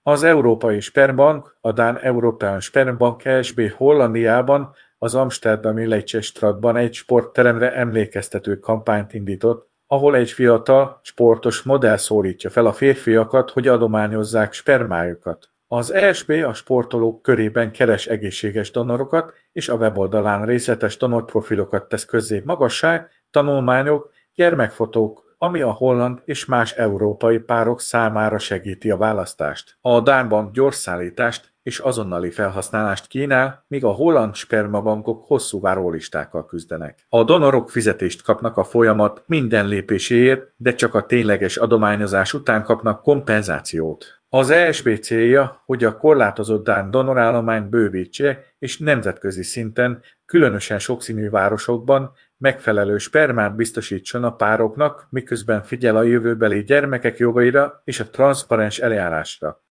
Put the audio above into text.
Az Európai Spermbank, a Dán European Spermbank Kft. Hollandiában az amsterdami Leidsestraatban egy sportteremre emlékeztető kampányt indított, ahol egy fiatal, sportos modell szólítja fel a férfiakat, hogy adományozzák spermájukat. Az ESB a sportolók körében keres egészséges donorokat, és a weboldalán részletes donorprofilokat tesz közzé magasság, tanulmányok, gyermekfotók, ami a holland és más európai párok számára segíti a választást. A Dán bank gyors szállítást és azonnali felhasználást kínál, míg a holland spermabankok hosszú várólistákkal küzdenek. A donorok fizetést kapnak a folyamat minden lépéséért, de csak a tényleges adományozás után kapnak kompenzációt. Az ESB célja, hogy a korlátozott dán donorállományt bővítse, és nemzetközi szinten, különösen sokszínű városokban megfelelő spermát biztosítson a pároknak, miközben figyel a jövőbeli gyermekek jogaira és a transzparens eljárásra.